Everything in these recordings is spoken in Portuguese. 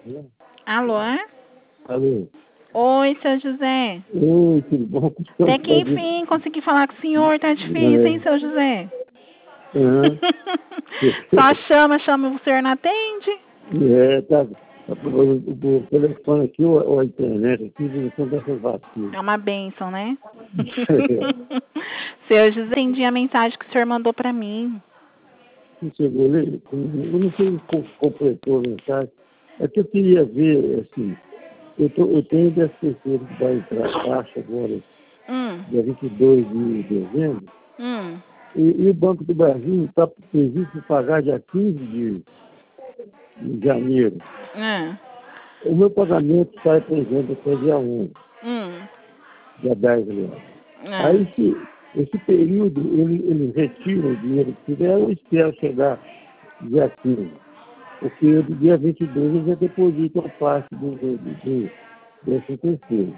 Alô? Alô? Oi, seu José. Oi, tudo bom? Até que enfim consegui falar com o senhor. Tá difícil, hein, seu José? Aham. Só chama, o senhor não atende? Tá. O telefone aqui, ou a internet aqui, não são dessas vacilas. É uma bênção, né? Seu José, entendi a mensagem que o senhor mandou pra mim. Não chegou, eu não sei se completou a mensagem. É que eu queria ver, assim, eu tenho 10% que vai entrar a taxa agora, dia 22 de dezembro, e o Banco do Brasil está previsto pagar dia 15 de janeiro. O meu pagamento sai, por exemplo, até dia 11, dia 10, aliás. Aí, esse período, eles retiram o dinheiro que tiver, eu espero chegar dia 15. Porque do dia 22 eles já depositam parte desse terceiro.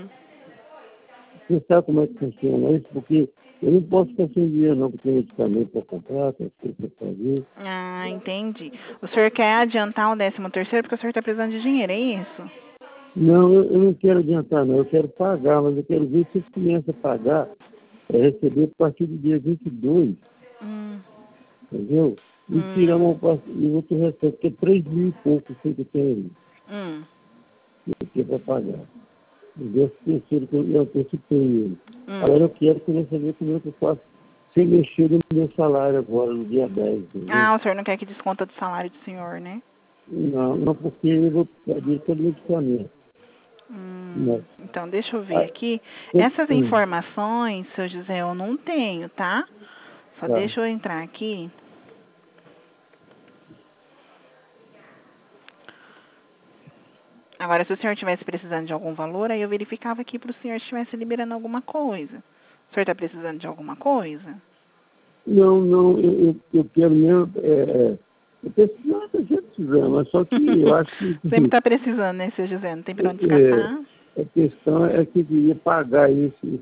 Você sabe como é que funciona isso? Porque eu não posso ficar sem dinheiro, não, porque tem medicamento para comprar, tem coisa para fazer. Ah, entendi. O senhor quer adiantar o 13º porque o senhor está precisando de dinheiro, é isso? Não, eu não quero adiantar, não. Eu quero pagar, mas eu quero ver se eles começam a pagar para receber a partir do dia 22. Entendeu? E tirar uma parte, e outro recebe, porque é 3 mil e pouco que tem aí. Que é para pagar. Desse terceiro que eu antecipei ele. Agora eu quero que você veja como é que eu faço sem mexer no meu salário agora, no dia 10. Entendeu? Ah, o senhor não quer que desconta do salário do senhor, né? Não, porque eu vou pedir todo medicamento. Então, deixa eu ver aqui. Essas informações, seu José, eu não tenho, tá? Só deixa eu entrar aqui. Agora, se o senhor estivesse precisando de algum valor, aí eu verificava aqui para o senhor se estivesse liberando alguma coisa. O senhor está precisando de alguma coisa? Não, eu quero mesmo. Eu preciso, eu sempre precisando, mas só que eu acho que. Sempre está precisando, né, seu José? Não tem para onde escapar. A questão é que eu queria pagar esse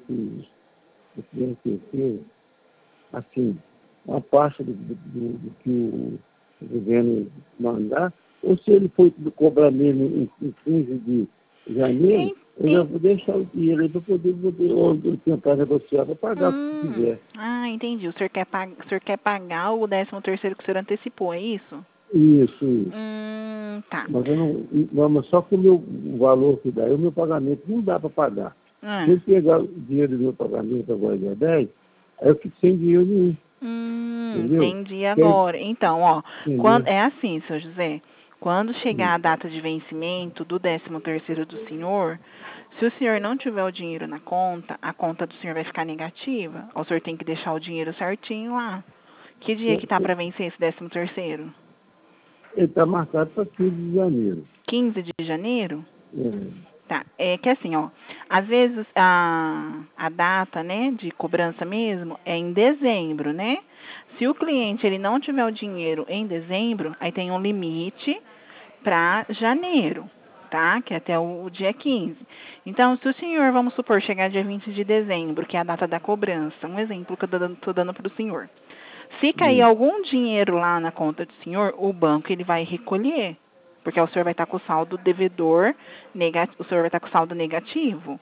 terceiro, assim, uma parte do que o governo mandar, ou se ele for cobrar mesmo em 15 de janeiro, eu já vou deixar o dinheiro aí para poder tentar negociar para pagar o que quiser. Ah, entendi. O senhor quer pagar o 13º que o senhor antecipou, é isso? Isso. Tá. Mas eu não, mas só que o valor que dá, o meu pagamento não dá para pagar. Se eu pegar o dinheiro do meu pagamento agora dia 10, aí eu fico sem dinheiro nenhum. Entendi agora. Então, ó, quando, é assim, seu José, quando chegar a data de vencimento do 13º do senhor, se o senhor não tiver o dinheiro na conta, a conta do senhor vai ficar negativa. Ou o senhor tem que deixar o dinheiro certinho lá. Que dia que tá para vencer esse 13º? Ele está marcado para 15 de janeiro. 15 de janeiro? Tá, é que assim, ó, às vezes a data, né, de cobrança mesmo é em dezembro, né? Se o cliente ele não tiver o dinheiro em dezembro, aí tem um limite para janeiro, tá? Que é até o dia 15. Então, se o senhor, vamos supor, chegar dia 20 de dezembro, que é a data da cobrança, um exemplo que eu tô dando para o senhor. Se cair algum dinheiro lá na conta do senhor, o banco ele vai recolher. Porque o senhor vai estar com o saldo devedor negativo, o senhor vai estar com o saldo negativo.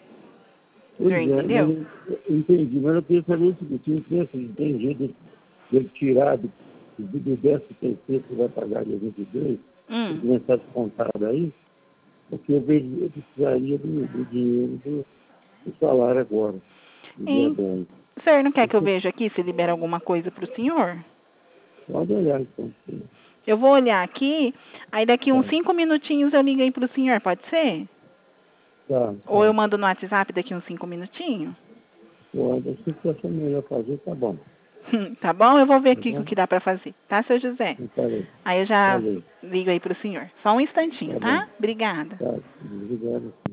O senhor entendeu? Entendi, mas eu queria saber o seguinte, tem jeito de ele tirar do 13º que vai pagar dia 22, e começar a descontar daí, porque eu precisaria do dinheiro do salário agora, do dia 10. O senhor não quer que eu veja aqui se libera alguma coisa para o senhor? Pode olhar, então. Eu vou olhar aqui, aí daqui uns 5 minutinhos eu ligo aí para o senhor, pode ser? Tá. Ou eu mando no WhatsApp daqui uns 5 minutinhos? Pode, se você achar melhor fazer, tá bom. Tá bom? Eu vou ver aqui o que dá para fazer, tá, seu José? Aí eu já ligo aí para o senhor. Só um instantinho, tá? Obrigada. Tá, obrigado.